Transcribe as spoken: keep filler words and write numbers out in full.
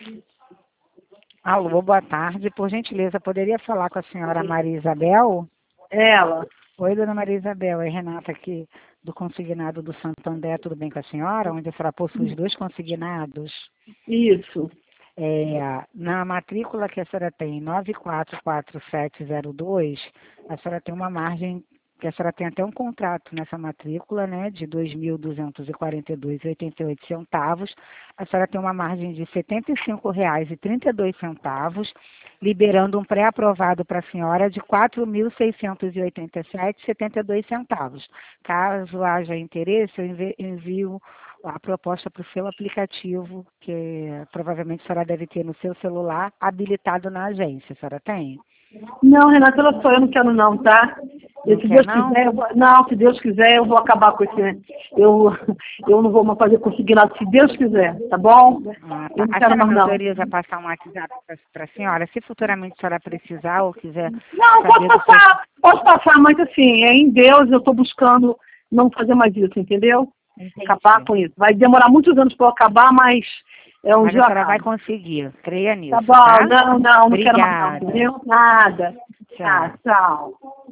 Alô, boa tarde. Por gentileza, poderia falar com a senhora Maria Isabel? Ela. Oi, dona Maria Isabel. É Renata aqui do consignado do Santander. Tudo bem com a senhora? Onde a senhora possui os dois consignados. Isso. É, na matrícula que a senhora tem, nove quatro quatro sete zero dois, a senhora tem uma margem, que a senhora tem até um contrato nessa matrícula, né, de dois mil duzentos e quarenta e dois reais e oitenta e oito centavos. A senhora tem uma margem de setenta e cinco reais e trinta e dois centavos, liberando um pré-aprovado para a senhora de quatro mil seiscentos e oitenta e sete reais e setenta e dois centavos. Caso haja interesse, eu envi- envio a proposta para o seu aplicativo, que provavelmente a senhora deve ter no seu celular, habilitado na agência. A senhora tem? Não, Renata, olha só, eu não quero não, tá? E Não se quer, Deus não? quiser, eu vou, não, se Deus quiser, eu vou acabar com esse. Eu, eu não vou mais fazer consignado, se Deus quiser, tá bom? Ah, tá. Eu não A quero senhora mais me não. autoriza a passar um WhatsApp para a senhora? Se futuramente a senhora precisar ou quiser Não, posso saber do seu... passar, posso passar, mas assim, é em Deus, eu estou buscando não fazer mais isso, entendeu? Acabar Entendi. com isso. Vai demorar muitos anos para eu acabar, mas é um Mas a dia eu senhora vai acabo. conseguir, creia Tá nisso, bom, tá? não, não, não quero mais não, Obrigada. entendeu? Nada. Tchau. Tá, tchau.